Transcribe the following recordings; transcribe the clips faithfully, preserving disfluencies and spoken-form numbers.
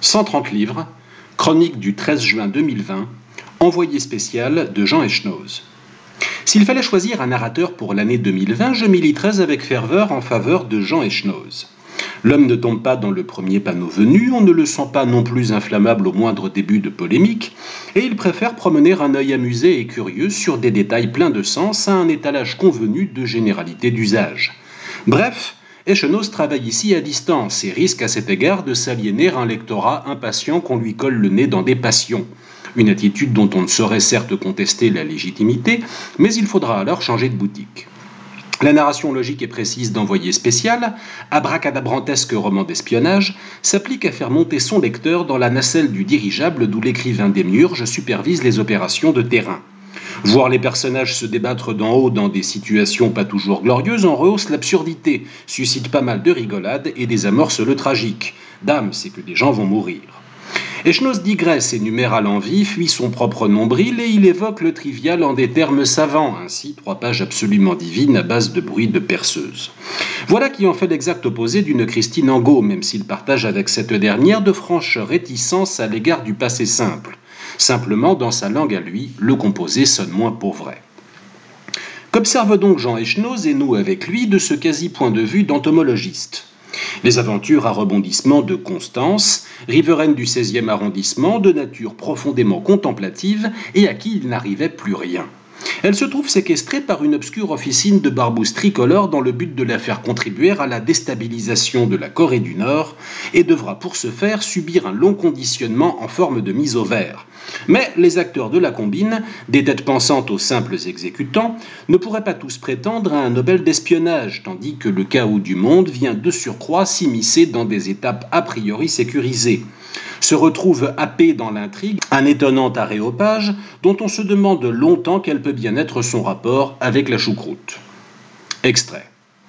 cent trente livres, chronique du treize juin deux mille vingt, envoyé spécial de Jean Echenoz. S'il fallait choisir un narrateur pour l'année deux mille vingt, je militerais avec ferveur en faveur de Jean Echenoz. L'homme ne tombe pas dans le premier panneau venu, on ne le sent pas non plus inflammable au moindre début de polémique, et il préfère promener un œil amusé et curieux sur des détails pleins de sens à un étalage convenu de généralité d'usage. Bref, Echenoz travaille ici à distance et risque à cet égard de s'aliéner un lectorat impatient qu'on lui colle le nez dans des passions. Une attitude dont on ne saurait certes contester la légitimité, mais il faudra alors changer de boutique. La narration logique et précise d'Envoyé spécial, abracadabrantesque roman d'espionnage, s'applique à faire monter son lecteur dans la nacelle du dirigeable d'où l'écrivain démiurge supervise les opérations de terrain. Voir les personnages se débattre d'en haut dans des situations pas toujours glorieuses en rehausse l'absurdité, suscite pas mal de rigolades et désamorce le tragique. Dame, c'est que des gens vont mourir. Echenoz digresse, énumère à l'envi, fuit son propre nombril et il évoque le trivial en des termes savants, ainsi trois pages absolument divines à base de bruit de perceuse. Voilà qui en fait l'exact opposé d'une Christine Angot, même s'il partage avec cette dernière de franches réticences à l'égard du passé simple. Simplement, dans sa langue à lui, le composé sonne moins pour vrai. Qu'observe donc Jean Echenoz et nous avec lui de ce quasi-point de vue d'entomologiste ? Les aventures à rebondissement de Constance, riveraine du seizième arrondissement, de nature profondément contemplative et à qui il n'arrivait plus rien. Elle se trouve séquestrée par une obscure officine de barbouzes tricolores dans le but de la faire contribuer à la déstabilisation de la Corée du Nord et devra pour ce faire subir un long conditionnement en forme de mise au vert. Mais les acteurs de la combine, des têtes pensantes aux simples exécutants, ne pourraient pas tous prétendre à un Nobel d'espionnage, tandis que le chaos du monde vient de surcroît s'immiscer dans des étapes a priori sécurisées. Se retrouve happé dans l'intrigue un étonnant aréopage dont on se demande longtemps quel peut bien être son rapport avec la choucroute. Extrait.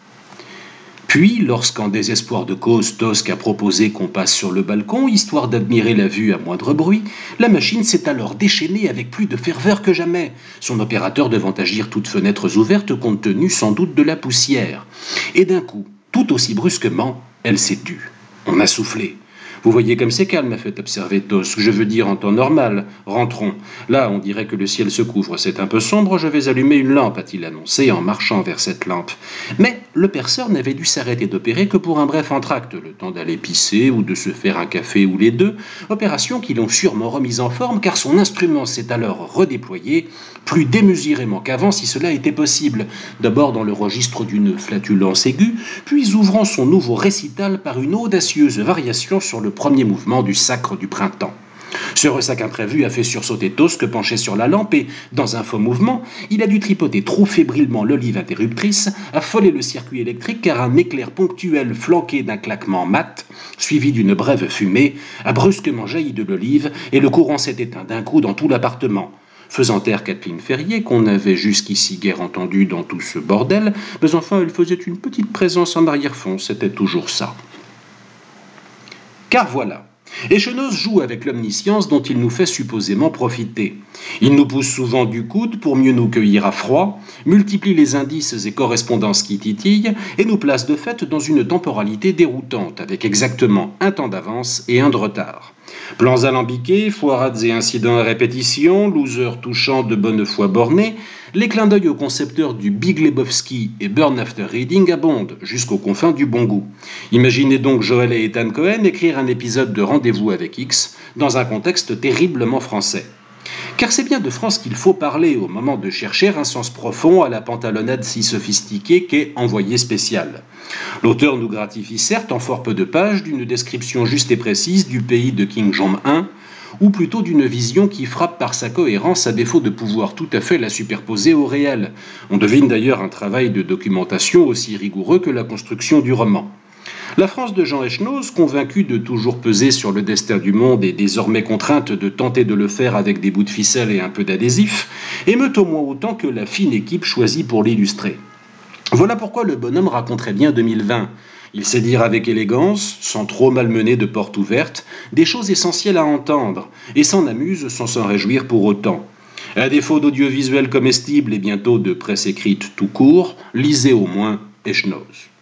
Puis, lorsqu'en désespoir de cause, Tosc a proposé qu'on passe sur le balcon, histoire d'admirer la vue à moindre bruit, la machine s'est alors déchaînée avec plus de ferveur que jamais, son opérateur devant agir toutes fenêtres ouvertes compte tenu sans doute de la poussière. Et d'un coup, tout aussi brusquement, elle s'est tue. On a soufflé. Vous voyez comme c'est calme, m'a fait observer Tosc. Je veux dire en temps normal. Rentrons. Là, on dirait que le ciel se couvre. C'est un peu sombre, je vais allumer une lampe, a-t-il annoncé en marchant vers cette lampe. Mais le perceur n'avait dû s'arrêter d'opérer que pour un bref entracte, le temps d'aller pisser ou de se faire un café ou les deux, opération qui l'ont sûrement remise en forme car son instrument s'est alors redéployé, plus démesurément qu'avant si cela était possible, d'abord dans le registre d'une flatulence aiguë, puis ouvrant son nouveau récital par une audacieuse variation sur le premier mouvement du sacre du printemps. Ce ressac imprévu a fait sursauter Tosc penché sur la lampe et, dans un faux mouvement, il a dû tripoter trop fébrilement l'olive interruptrice, affoler le circuit électrique car un éclair ponctuel flanqué d'un claquement mat, suivi d'une brève fumée, a brusquement jailli de l'olive et le courant s'est éteint d'un coup dans tout l'appartement. Faisant taire Kathleen Ferrier, qu'on n'avait jusqu'ici guère entendue dans tout ce bordel, mais enfin elle faisait une petite présence en arrière-fond, c'était toujours ça. Car voilà, Echenoz joue avec l'omniscience dont il nous fait supposément profiter. Il nous pousse souvent du coude pour mieux nous cueillir à froid, multiplie les indices et correspondances qui titillent et nous place de fait dans une temporalité déroutante avec exactement un temps d'avance et un de retard. Plans alambiqués, foirades et incidents à répétition, losers touchants de bonne foi bornés, les clins d'œil aux concepteurs du Big Lebowski et Burn After Reading abondent jusqu'aux confins du bon goût. Imaginez donc Joel et Ethan Cohen écrire un épisode de Rendez-vous avec X dans un contexte terriblement français. Car c'est bien de France qu'il faut parler au moment de chercher un sens profond à la pantalonnade si sophistiquée qu'est Envoyé spécial. L'auteur nous gratifie certes en fort peu de pages d'une description juste et précise du pays de Kim Jong-un, ou plutôt d'une vision qui frappe par sa cohérence à défaut de pouvoir tout à fait la superposer au réel. On devine d'ailleurs un travail de documentation aussi rigoureux que la construction du roman. La France de Jean Echenoz, convaincue de toujours peser sur le destin du monde et désormais contrainte de tenter de le faire avec des bouts de ficelle et un peu d'adhésif, émeut au moins autant que la fine équipe choisie pour l'illustrer. Voilà pourquoi le bonhomme raconterait bien deux mille vingt. Il sait dire avec élégance, sans trop malmener de porte ouverte, des choses essentielles à entendre, et s'en amuse sans s'en réjouir pour autant. À défaut d'audiovisuel comestible et bientôt de presse écrite tout court, lisez au moins Echenoz.